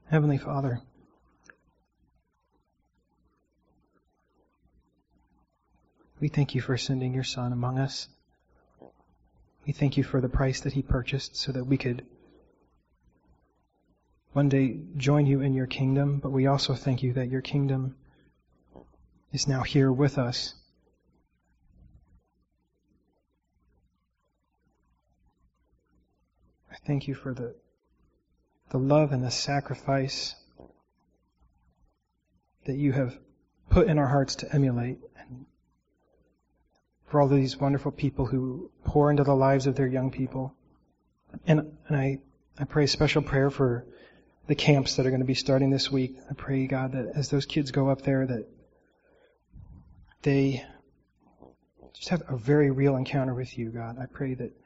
Heavenly Father, we thank you for sending your Son among us. We thank you for the price that he purchased so that we could one day join you in your kingdom, but we also thank you that your kingdom is now here with us. I thank you for the love and the sacrifice that you have put in our hearts to emulate, and for all of these wonderful people who pour into the lives of their young people. And I pray a special prayer for the camps that are going to be starting this week. I pray, God, that as those kids go up there, that they just have a very real encounter with you, God. I pray that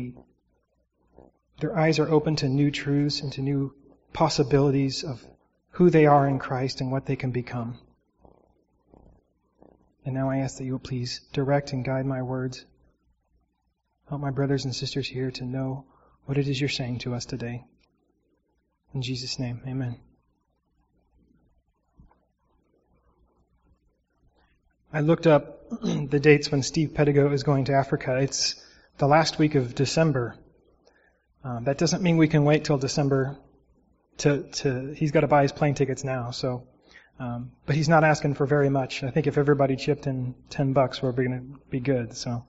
their eyes are open to new truths and to new possibilities of who they are in Christ and what they can become. And now I ask that you will please direct and guide my words. Help my brothers and sisters here to know what it is you're saying to us today. In Jesus' name, amen. I looked up the dates when Steve Pedigo is going to Africa. It's the last week of December. That doesn't mean we can wait till December he's got to buy his plane tickets now, so, but he's not asking for very much. I think if everybody chipped in $10, we're going to be good, so.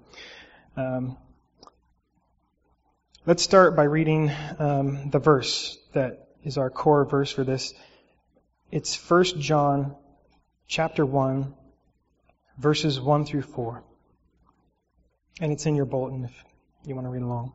Let's start by reading, the verse that is our core verse for this. It's 1 John chapter 1, verses 1 through 4. And it's in your bulletin if you want to read along.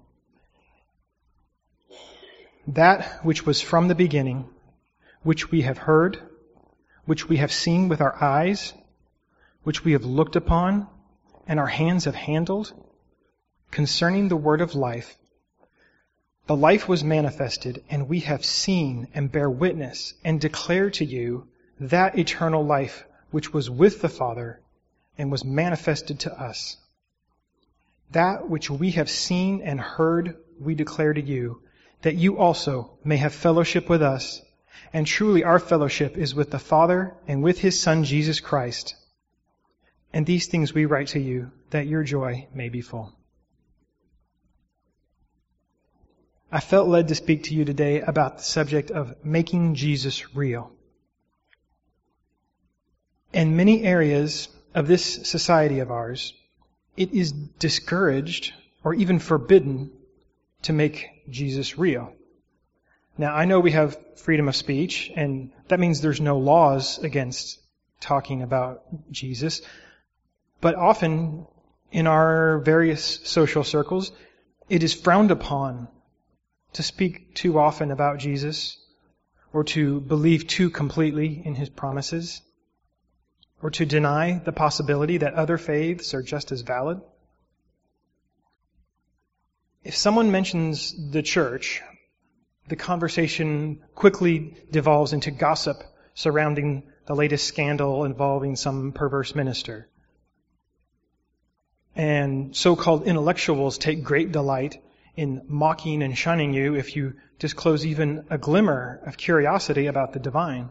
That which was from the beginning, which we have heard, which we have seen with our eyes, which we have looked upon, and our hands have handled, concerning the word of life. The life was manifested, and we have seen and bear witness and declare to you that eternal life which was with the Father and was manifested to us. That which we have seen and heard we declare to you, that you also may have fellowship with us. And truly our fellowship is with the Father and with His Son Jesus Christ. And these things we write to you, that your joy may be full. I felt led to speak to you today about the subject of making Jesus real. In many areas of this society of ours, it is discouraged or even forbidden to make Jesus real. Now, I know we have freedom of speech, and that means there's no laws against talking about Jesus. But often, in our various social circles, it is frowned upon to speak too often about Jesus, or to believe too completely in His promises, or to deny the possibility that other faiths are just as valid. If someone mentions the church, the conversation quickly devolves into gossip surrounding the latest scandal involving some perverse minister. And so-called intellectuals take great delight in mocking and shunning you if you disclose even a glimmer of curiosity about the divine.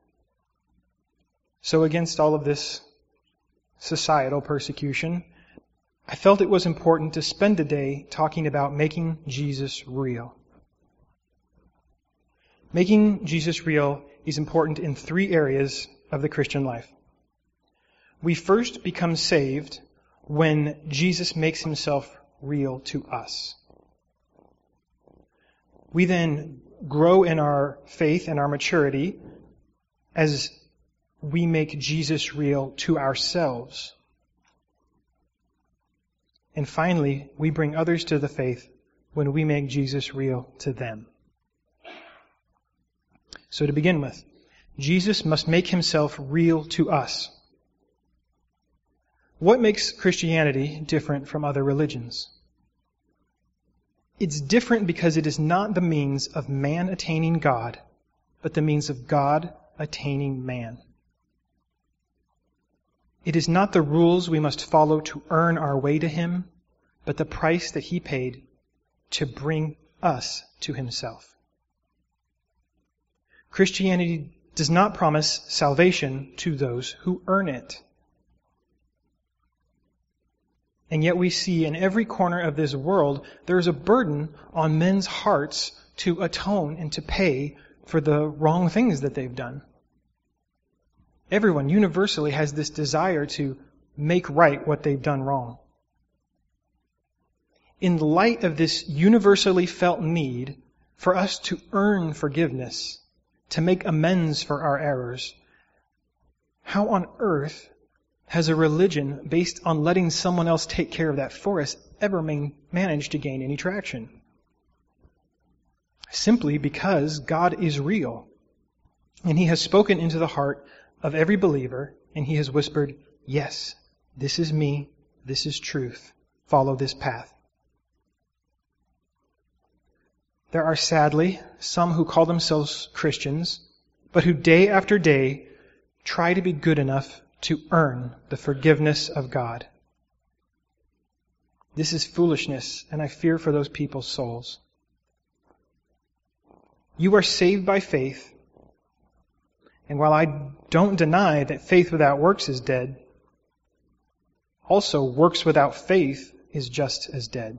So against all of this societal persecution, I felt it was important to spend the day talking about making Jesus real. Making Jesus real is important in 3 areas of the Christian life. We first become saved when Jesus makes Himself real to us. We then grow in our faith and our maturity as we make Jesus real to ourselves. And finally, we bring others to the faith when we make Jesus real to them. So to begin with, Jesus must make Himself real to us. What makes Christianity different from other religions? It's different because it is not the means of man attaining God, but the means of God attaining man. It is not the rules we must follow to earn our way to Him, but the price that He paid to bring us to Himself. Christianity does not promise salvation to those who earn it. And yet we see in every corner of this world, there is a burden on men's hearts to atone and to pay for the wrong things that they've done. Everyone universally has this desire to make right what they've done wrong. In light of this universally felt need for us to earn forgiveness, to make amends for our errors, how on earth has a religion based on letting someone else take care of that for us ever managed to gain any traction? Simply because God is real, and He has spoken into the heart of every believer, and He has whispered, yes, this is me, this is truth, follow this path. There are sadly some who call themselves Christians, but who day after day try to be good enough to earn the forgiveness of God. This is foolishness, and I fear for those people's souls. You are saved by faith, and while I don't deny that faith without works is dead, also works without faith is just as dead.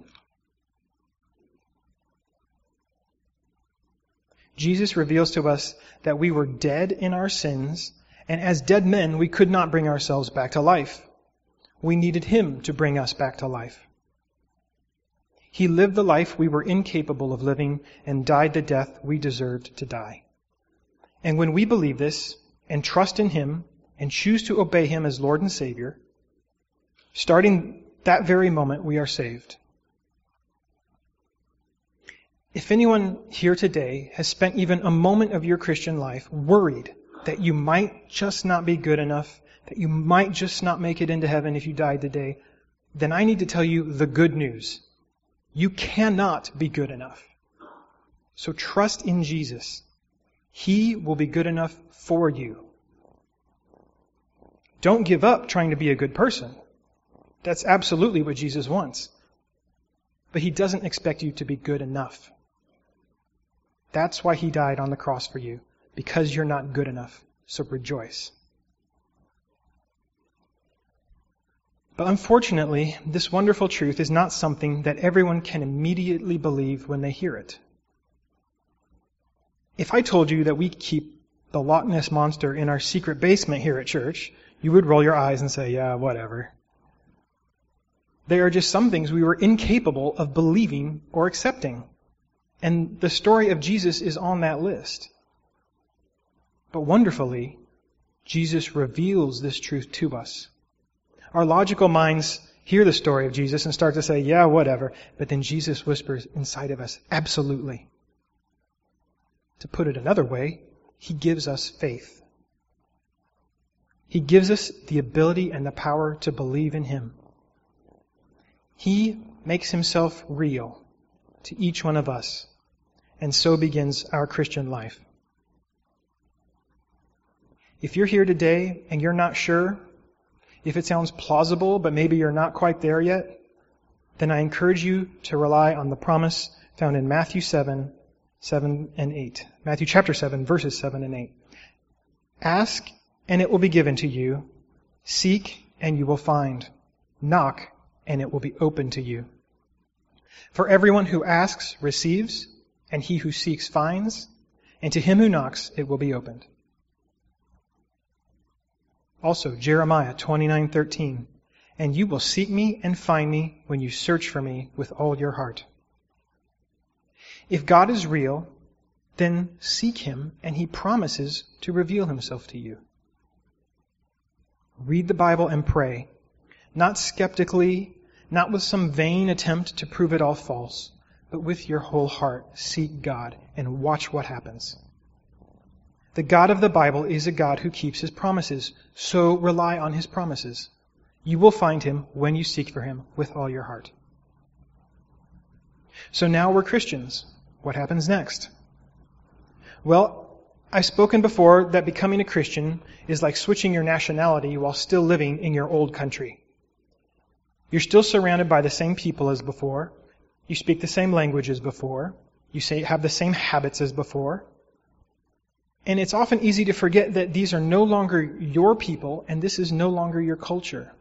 Jesus reveals to us that we were dead in our sins, and as dead men, we could not bring ourselves back to life. We needed Him to bring us back to life. He lived the life we were incapable of living and died the death we deserved to die. And when we believe this and trust in Him and choose to obey Him as Lord and Savior, starting that very moment, we are saved. If anyone here today has spent even a moment of your Christian life worried that you might just not be good enough, that you might just not make it into heaven if you died today, then I need to tell you the good news. You cannot be good enough. So trust in Jesus. He will be good enough for you. Don't give up trying to be a good person. That's absolutely what Jesus wants. But He doesn't expect you to be good enough. That's why He died on the cross for you, because you're not good enough. So rejoice. But unfortunately, this wonderful truth is not something that everyone can immediately believe when they hear it. If I told you that we keep the Loch Ness Monster in our secret basement here at church, you would roll your eyes and say, yeah, whatever. There are just some things we were incapable of believing or accepting. And the story of Jesus is on that list. But wonderfully, Jesus reveals this truth to us. Our logical minds hear the story of Jesus and start to say, yeah, whatever. But then Jesus whispers inside of us, absolutely. To put it another way, He gives us faith. He gives us the ability and the power to believe in Him. He makes Himself real to each one of us. And so begins our Christian life. If you're here today and you're not sure, if it sounds plausible, but maybe you're not quite there yet, then I encourage you to rely on the promise found in Matthew 7, 7 and 8. Matthew chapter 7, verses 7 and 8. Ask, and it will be given to you. Seek, and you will find. Knock, and it will be opened to you. For everyone who asks receives, and he who seeks finds, and to him who knocks it will be opened. Also, Jeremiah 29:13. And you will seek me and find me when you search for me with all your heart. If God is real, then seek Him, and He promises to reveal Himself to you. Read the Bible and pray, not skeptically, not with some vain attempt to prove it all false, but with your whole heart, seek God and watch what happens. The God of the Bible is a God who keeps His promises, so rely on His promises. You will find Him when you seek for Him with all your heart. So now we're Christians. What happens next? Well, I've spoken before that becoming a Christian is like switching your nationality while still living in your old country. You're still surrounded by the same people as before. You speak the same language as before. You have the same habits as before. And it's often easy to forget that these are no longer your people and this is no longer your culture.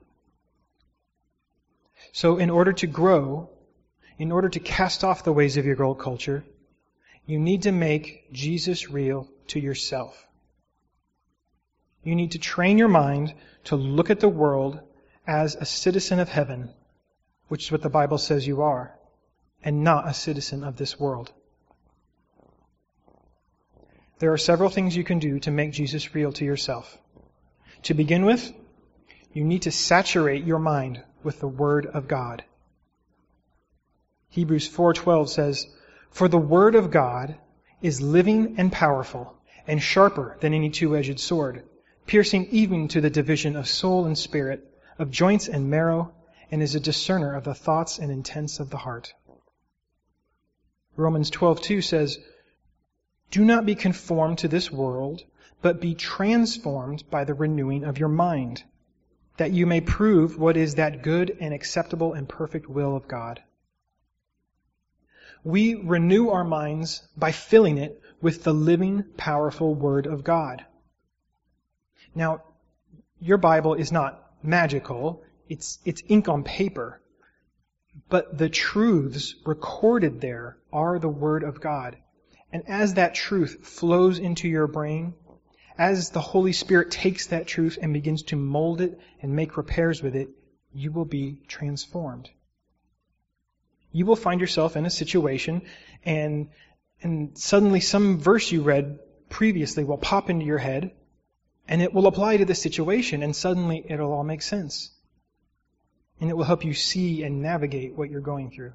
So in order to grow, in order to cast off the ways of your old culture, you need to make Jesus real to yourself. You need to train your mind to look at the world as a citizen of heaven, which is what the Bible says you are, and not a citizen of this world. There are several things you can do to make Jesus real to yourself. To begin with, you need to saturate your mind with the Word of God. Hebrews 4:12 says, "For the Word of God is living and powerful, and sharper than any two-edged sword, piercing even to the division of soul and spirit, of joints and marrow, and is a discerner of the thoughts and intents of the heart." Romans 12:2 says, "Do not be conformed to this world, but be transformed by the renewing of your mind, that you may prove what is that good and acceptable and perfect will of God." We renew our minds by filling it with the living, powerful Word of God. Now, your Bible is not magical. It's ink on paper. But the truths recorded there are the Word of God. And as that truth flows into your brain, as the Holy Spirit takes that truth and begins to mold it and make repairs with it, you will be transformed. You will find yourself in a situation and suddenly some verse you read previously will pop into your head and it will apply to the situation and suddenly it'll all make sense. And it will help you see and navigate what you're going through.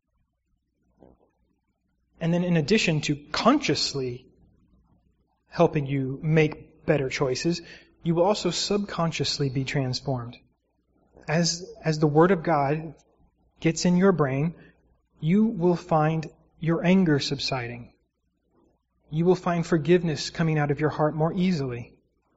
And then in addition to consciously helping you make better choices, you will also subconsciously be transformed. As the Word of God gets in your brain, you will find your anger subsiding. You will find forgiveness coming out of your heart more easily.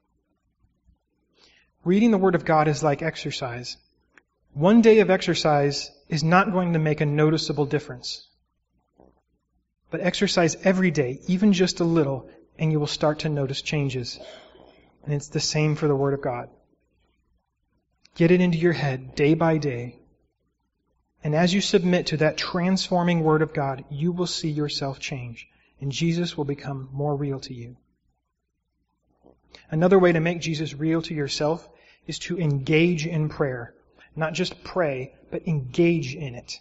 Reading the Word of God is like exercise. One day of exercise is not going to make a noticeable difference. But exercise every day, even just a little, and you will start to notice changes. And it's the same for the Word of God. Get it into your head day by day. And as you submit to that transforming Word of God, you will see yourself change. And Jesus will become more real to you. Another way to make Jesus real to yourself is to engage in prayer. Not just pray, but engage in it.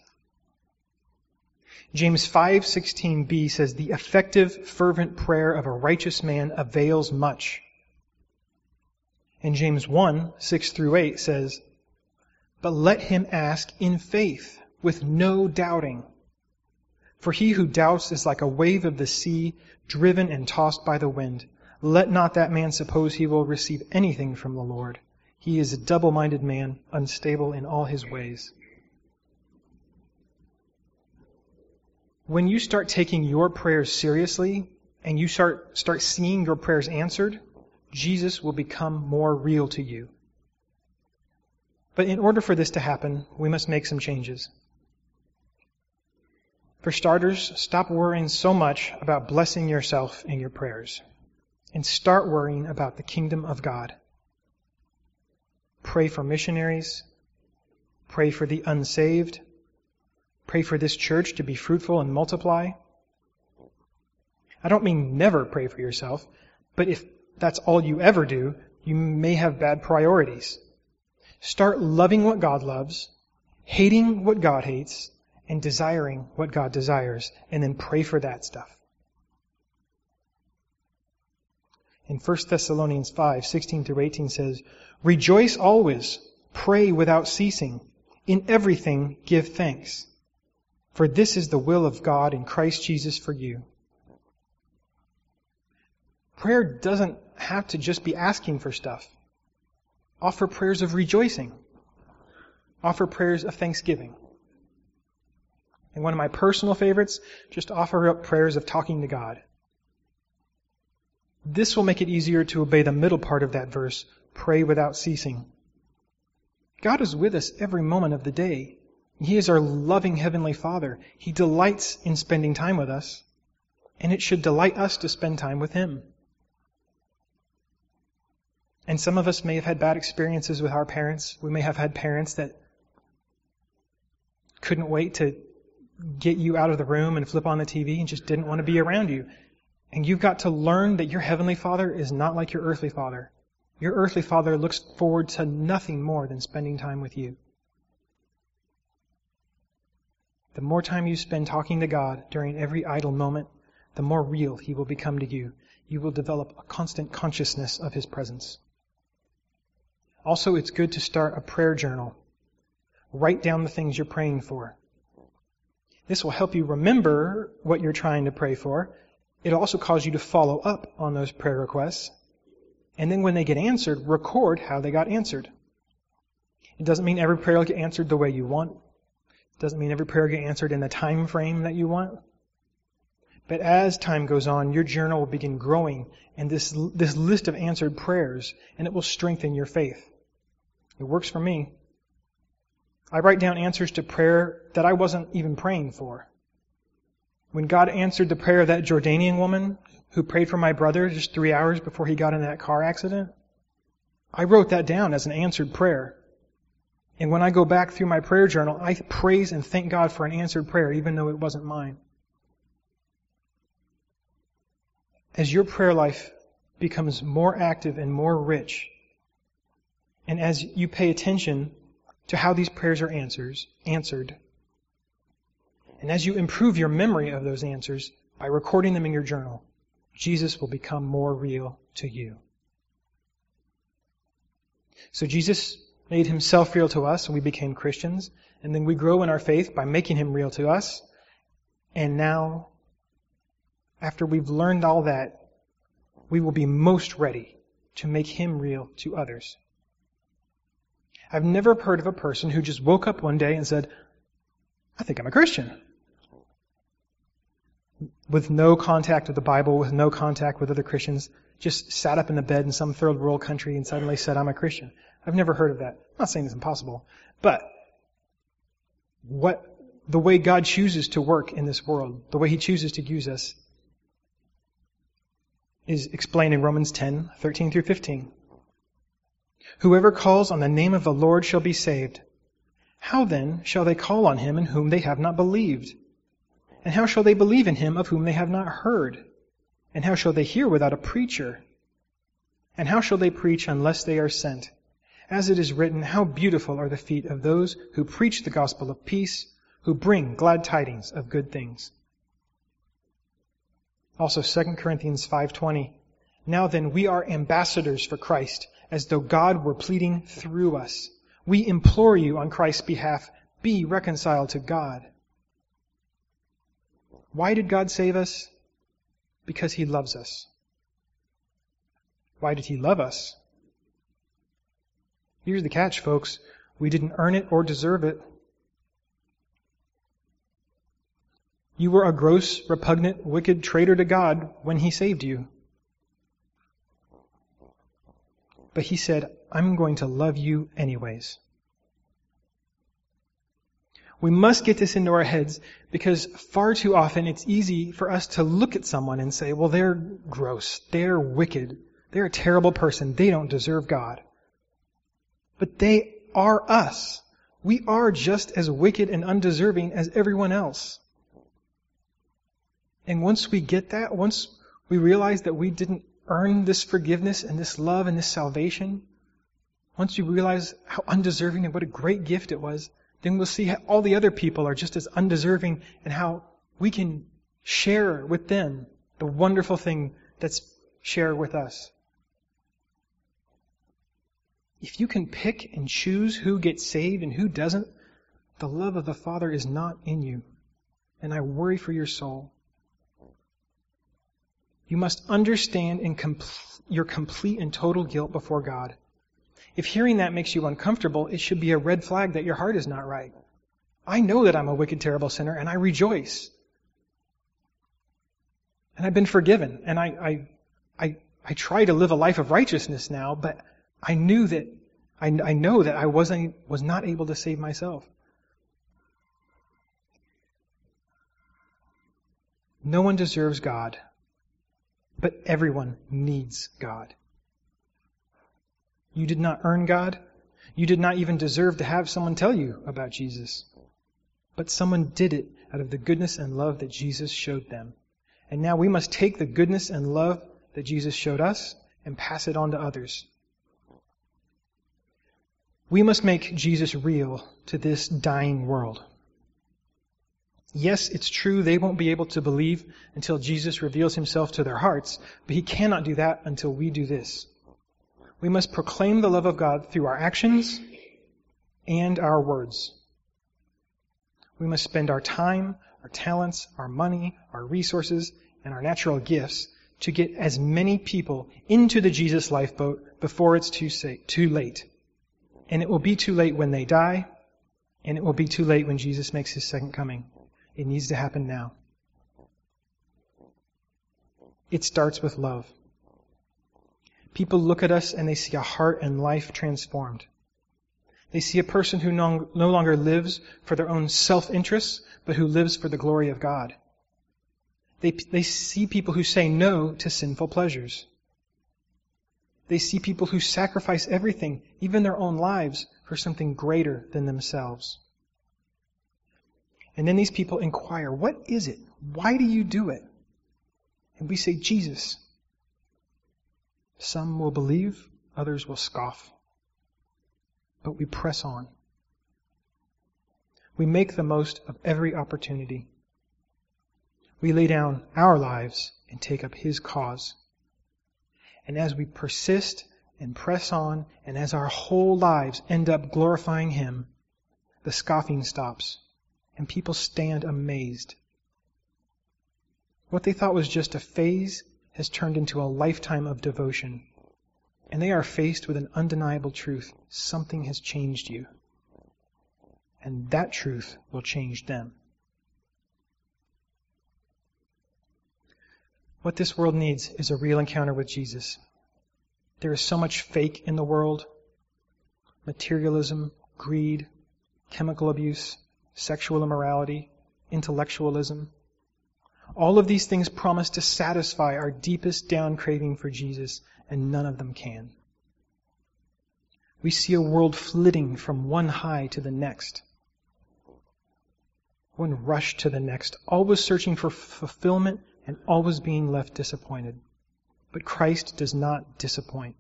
James 5:16b says, "The effective, fervent prayer of a righteous man avails much." And James 1:6-8 says, "But let him ask in faith, with no doubting. For he who doubts is like a wave of the sea, driven and tossed by the wind. Let not that man suppose he will receive anything from the Lord. He is a double-minded man, unstable in all his ways." When you start taking your prayers seriously and you start seeing your prayers answered, Jesus will become more real to you. But in order for this to happen, we must make some changes. For starters, stop worrying so much about blessing yourself in your prayers and start worrying about the kingdom of God. Pray for missionaries. Pray for the unsaved. Pray for this church to be fruitful and multiply. I don't mean never pray for yourself, but if that's all you ever do, you may have bad priorities. Start loving what God loves, hating what God hates, and desiring what God desires, and then pray for that stuff. In 1 Thessalonians 5:16-18 says, "Rejoice always, pray without ceasing, in everything give thanks. For this is the will of God in Christ Jesus for you." Prayer doesn't have to just be asking for stuff. Offer prayers of rejoicing. Offer prayers of thanksgiving. And one of my personal favorites, just offer up prayers of talking to God. This will make it easier to obey the middle part of that verse, pray without ceasing. God is with us every moment of the day. He is our loving Heavenly Father. He delights in spending time with us, and it should delight us to spend time with Him. And some of us may have had bad experiences with our parents. We may have had parents that couldn't wait to get you out of the room and flip on the TV and just didn't want to be around you. And you've got to learn that your heavenly Father is not like your earthly father. Your earthly father looks forward to nothing more than spending time with you. The more time you spend talking to God during every idle moment, the more real He will become to you. You will develop a constant consciousness of His presence. Also, it's good to start a prayer journal. Write down the things you're praying for. This will help you remember what you're trying to pray for. It'll also cause you to follow up on those prayer requests. And then when they get answered, record how they got answered. It doesn't mean every prayer will get answered the way you want. It doesn't mean every prayer will get answered in the time frame that you want. But as time goes on, your journal will begin growing, and this list of answered prayers, and it will strengthen your faith. It works for me. I write down answers to prayer that I wasn't even praying for. When God answered the prayer of that Jordanian woman who prayed for my brother just 3 hours before he got in that car accident, I wrote that down as an answered prayer. And when I go back through my prayer journal, I praise and thank God for an answered prayer, even though it wasn't mine. As your prayer life becomes more active and more rich, and as you pay attention to how these prayers are answered, and as you improve your memory of those answers by recording them in your journal, Jesus will become more real to you. So Jesus made Himself real to us and we became Christians, and then we grow in our faith by making Him real to us. And now, after we've learned all that, we will be most ready to make Him real to others. I've never heard of a person who just woke up one day and said, I think I'm a Christian. With no contact with the Bible, with no contact with other Christians, just sat up in the bed in some third world country and suddenly said, I'm a Christian. I've never heard of that. I'm not saying it's impossible, but the way God chooses to work in this world, the way He chooses to use us, is explained in Romans 10, 13 through 15. Whoever calls on the name of the Lord shall be saved. How then shall they call on Him in whom they have not believed? And how shall they believe in Him of whom they have not heard? And how shall they hear without a preacher? And how shall they preach unless they are sent? As it is written, how beautiful are the feet of those who preach the gospel of peace, who bring glad tidings of good things. Also 2 Corinthians 5:20. Now then, we are ambassadors for Christ, as though God were pleading through us. We implore you on Christ's behalf, be reconciled to God. Why did God save us? Because He loves us. Why did He love us? Here's the catch, folks. We didn't earn it or deserve it. You were a gross, repugnant, wicked traitor to God when He saved you. But He said, I'm going to love you anyways. We must get this into our heads because far too often it's easy for us to look at someone and say, well, they're gross, they're wicked, they're a terrible person, they don't deserve God. But they are us. We are just as wicked and undeserving as everyone else. And once we get that, once we realize that we didn't earn this forgiveness and this love and this salvation, once you realize how undeserving and what a great gift it was, then we'll see how all the other people are just as undeserving and how we can share with them the wonderful thing that's shared with us. If you can pick and choose who gets saved and who doesn't, the love of the Father is not in you. And I worry for your soul. You must understand your complete and total guilt before God. If hearing that makes you uncomfortable, it should be a red flag that your heart is not right. I know that I'm a wicked, terrible sinner, and I rejoice. And I've been forgiven, and I try to live a life of righteousness now, but I know that I was not able to save myself. No one deserves God, but everyone needs God. You did not earn God. You did not even deserve to have someone tell you about Jesus. But someone did it out of the goodness and love that Jesus showed them. And now we must take the goodness and love that Jesus showed us and pass it on to others. We must make Jesus real to this dying world. Yes, it's true they won't be able to believe until Jesus reveals himself to their hearts, but he cannot do that until we do this. We must proclaim the love of God through our actions and our words. We must spend our time, our talents, our money, our resources, and our natural gifts to get as many people into the Jesus lifeboat before it's too late. And it will be too late when they die, and it will be too late when Jesus makes his second coming. It needs to happen now. It starts with love. People look at us and they see a heart and life transformed. They see a person who no longer lives for their own self-interests, but who lives for the glory of God. They see people who say no to sinful pleasures. They see people who sacrifice everything, even their own lives, for something greater than themselves. And then these people inquire, what is it? Why do you do it? And we say, Jesus. Some will believe, others will scoff. But we press on. We make the most of every opportunity. We lay down our lives and take up his cause. And as we persist and press on, and as our whole lives end up glorifying him, the scoffing stops, and people stand amazed. What they thought was just a phase has turned into a lifetime of devotion. And they are faced with an undeniable truth. Something has changed you. And that truth will change them. What this world needs is a real encounter with Jesus. There is so much fake in the world. Materialism, greed, chemical abuse, sexual immorality, intellectualism. All of these things promise to satisfy our deepest down craving for Jesus, and none of them can. We see a world flitting from one high to the next, one rush to the next, always searching for fulfillment and always being left disappointed. But Christ does not disappoint.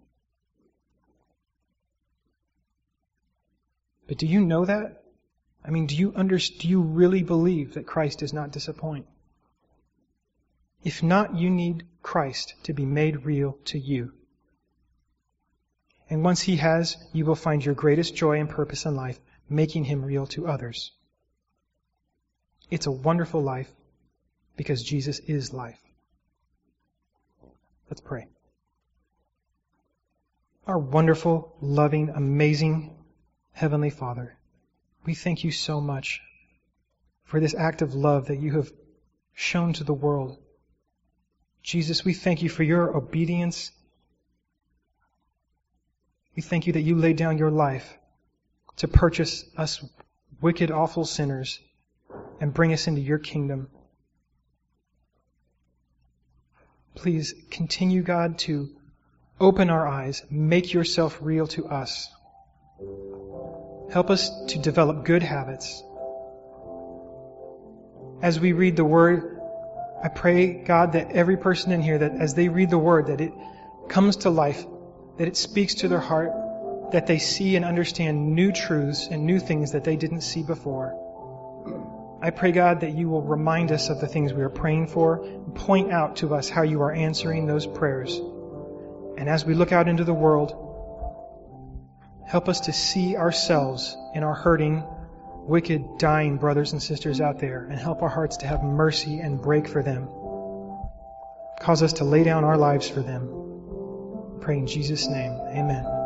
But do you know that? I mean, do you really believe that Christ does not disappoint? If not, you need Christ to be made real to you. And once he has, you will find your greatest joy and purpose in life, making him real to others. It's a wonderful life because Jesus is life. Let's pray. Our wonderful, loving, amazing Heavenly Father, we thank you so much for this act of love that you have shown to the world. Jesus, we thank you for your obedience. We thank you that you laid down your life to purchase us wicked, awful sinners and bring us into your kingdom. Please continue, God, to open our eyes, make yourself real to us. Help us to develop good habits. As we read the Word, I pray, God, that every person in here, that as they read the Word, that it comes to life, that it speaks to their heart, that they see and understand new truths and new things that they didn't see before. I pray, God, that you will remind us of the things we are praying for and point out to us how you are answering those prayers. And as we look out into the world, help us to see ourselves in our hurting, wicked, dying brothers and sisters out there, and help our hearts to have mercy and break for them. Cause us to lay down our lives for them. I pray in Jesus' name. Amen.